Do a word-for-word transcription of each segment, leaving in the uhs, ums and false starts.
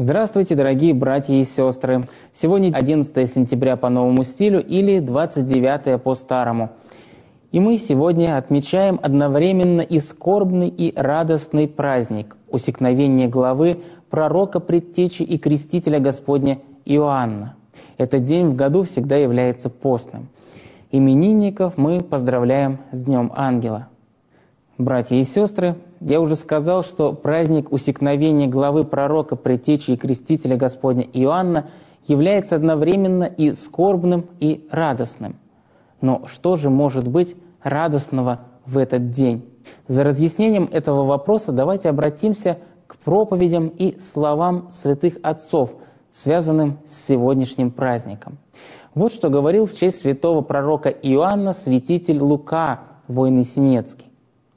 Здравствуйте, дорогие братья и сестры! Сегодня одиннадцатое сентября по новому стилю или двадцать девятое по старому. И мы сегодня отмечаем одновременно и скорбный, и радостный праздник – усекновение главы пророка, предтечи и крестителя Господня Иоанна. Этот день в году всегда является постным. Именинников мы поздравляем с Днем Ангела. Братья и сестры, я уже сказал, что праздник усекновения главы пророка, предтечи и крестителя Господня Иоанна является одновременно и скорбным, и радостным. Но что же может быть радостного в этот день? За разъяснением этого вопроса давайте обратимся к проповедям и словам святых отцов, связанным с сегодняшним праздником. Вот что говорил в честь святого пророка Иоанна святитель Лука Войнесенецкий.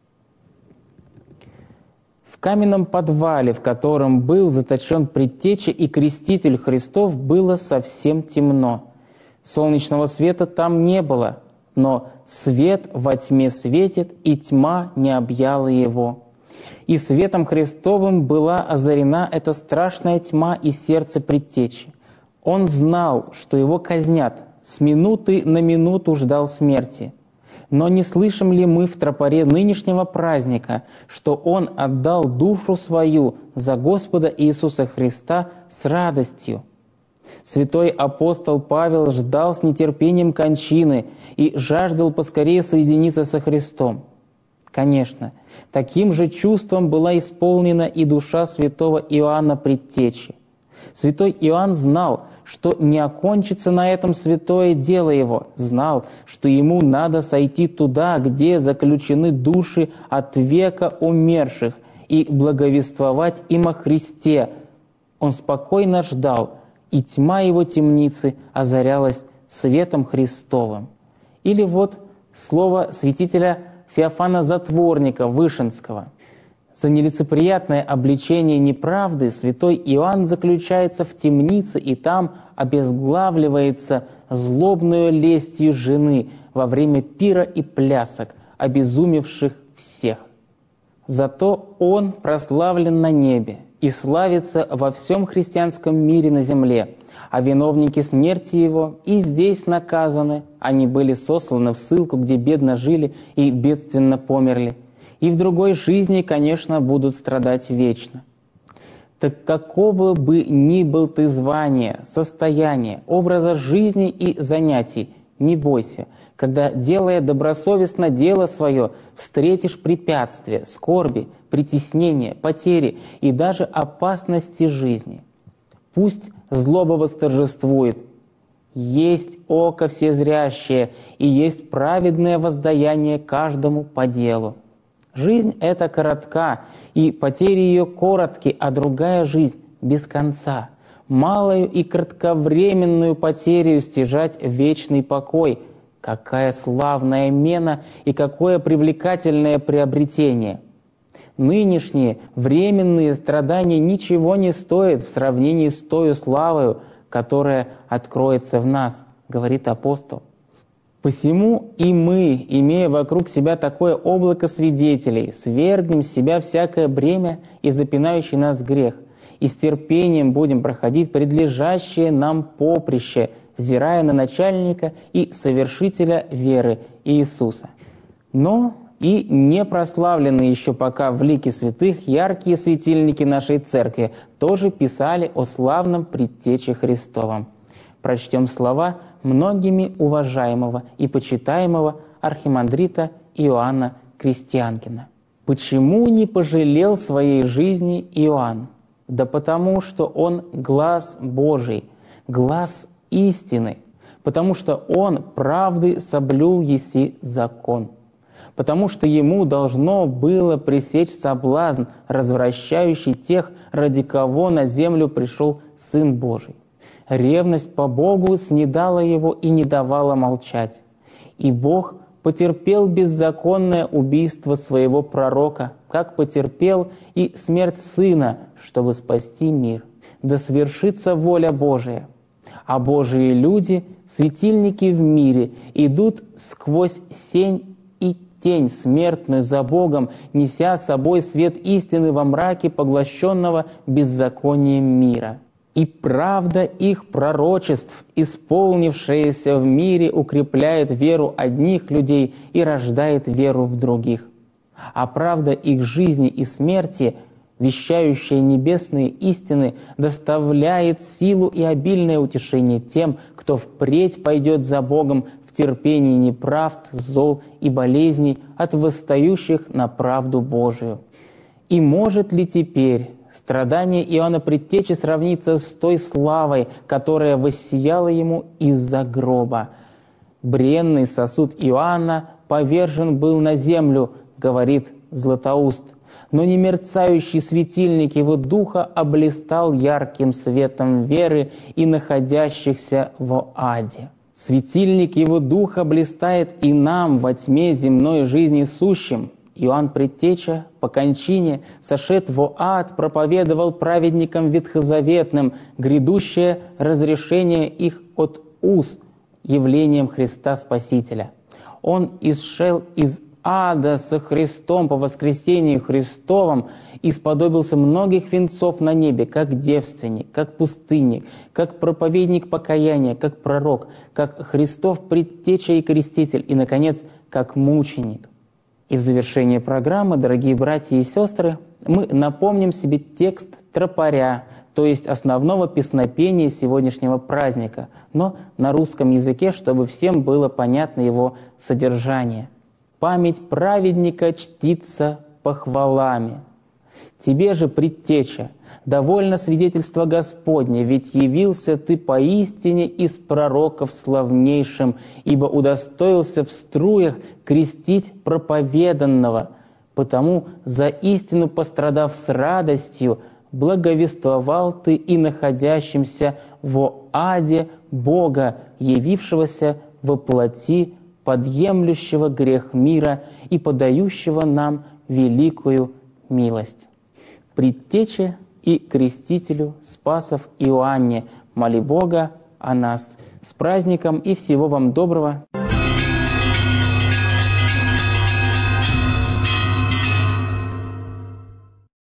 В каменном подвале, в котором был заточен предтеча и креститель Христов, было совсем темно. Солнечного света там не было, но свет во тьме светит, и тьма не объяла его. И светом Христовым была озарена эта страшная тьма и сердце предтечи. Он знал, что его казнят, с минуты на минуту ждал смерти. Но не слышим ли мы в тропаре нынешнего праздника, что Он отдал душу свою за Господа Иисуса Христа с радостью? Святой апостол Павел ждал с нетерпением кончины и жаждал поскорее соединиться со Христом. Конечно, таким же чувством была исполнена и душа святого Иоанна Предтечи. Святой Иоанн знал, что не окончится на этом святое дело его, знал, что ему надо сойти туда, где заключены души от века умерших, и благовествовать им о Христе. Он спокойно ждал, и тьма его темницы озарялась светом Христовым. Или вот слово святителя Феофана Затворника Вышинского. За нелицеприятное обличение неправды святой Иоанн заключается в темнице и там обезглавливается злобную лестью жены во время пира и плясок, обезумевших всех. Зато он прославлен на небе и славится во всем христианском мире на земле, а виновники смерти его и здесь наказаны, они были сосланы в ссылку, где бедно жили и бедственно померли, и в другой жизни, конечно, будут страдать вечно. Так какого бы ни был ты звания, состояния, образа жизни и занятий, не бойся, когда, делая добросовестно дело свое, встретишь препятствия, скорби, притеснения, потери и даже опасности жизни. Пусть злоба восторжествует. Есть око всезрящее, и есть праведное воздаяние каждому по делу. Жизнь эта коротка, и потери ее коротки, а другая жизнь без конца. Малую и кратковременную потерю стяжать вечный покой. Какая славная мена и какое привлекательное приобретение! Нынешние временные страдания ничего не стоят в сравнении с той славою, которая откроется в нас, говорит апостол. Посему и мы, имея вокруг себя такое облако свидетелей, свергнем с себя всякое бремя и запинающий нас грех, и с терпением будем проходить предлежащее нам поприще, взирая на начальника и совершителя веры Иисуса. Но и не прославленные еще пока в лике святых яркие светильники нашей церкви тоже писали о славном предтече Христовом. Прочтем слова многими уважаемого и почитаемого архимандрита Иоанна Крестьянкина. «Почему не пожалел своей жизни Иоанн? Да потому, что он глаз Божий, глаз истины, потому что он правды соблюл еси закон, потому что ему должно было пресечь соблазн, развращающий тех, ради кого на землю пришел Сын Божий. Ревность по Богу снедала его и не давала молчать. И Бог потерпел беззаконное убийство своего пророка, как потерпел и смерть Сына, чтобы спасти мир. Да свершится воля Божия. А Божии люди, светильники в мире, идут сквозь сень и тень смертную за Богом, неся с собой свет истины во мраке поглощенного беззаконием мира. И правда их пророчеств, исполнившаяся в мире, укрепляет веру одних людей и рождает веру в других. А правда их жизни и смерти, вещающая небесные истины, доставляет силу и обильное утешение тем, кто впредь пойдет за Богом в терпении неправд, зол и болезней от восстающих на правду Божию. И может ли теперь страдание Иоанна Предтечи сравнится с той славой, которая воссияла ему из-за гроба? «Бренный сосуд Иоанна повержен был на землю, — говорит Златоуст, — но немерцающий светильник его духа облистал ярким светом веры и находящихся в аде». Светильник его духа блистает и нам во тьме земной жизни сущим. Иоанн Предтеча по кончине, сошед во ад, проповедовал праведникам ветхозаветным грядущее разрешение их от уз явлением Христа Спасителя. Он исшел из ада со Христом по воскресении Христовом и сподобился многих венцов на небе, как девственник, как пустынник, как проповедник покаяния, как пророк, как Христов Предтеча и Креститель, и, наконец, как мученик. И в завершение программы, дорогие братья и сестры, мы напомним себе текст тропаря, то есть основного песнопения сегодняшнего праздника, но на русском языке, чтобы всем было понятно его содержание. «Память праведника чтится похвалами. Тебе же, Предтеча, довольно свидетельство Господне, ведь явился ты поистине из пророков славнейшим, ибо удостоился в струях крестить проповеданного, потому за истину пострадав с радостью, благовествовал ты и находящимся во аде Бога, явившегося во плоти, подъемлющего грех мира и подающего нам великую милость. Предтече и крестителю Спасов Иоанне, моли Бога о нас. С праздником и всего вам доброго!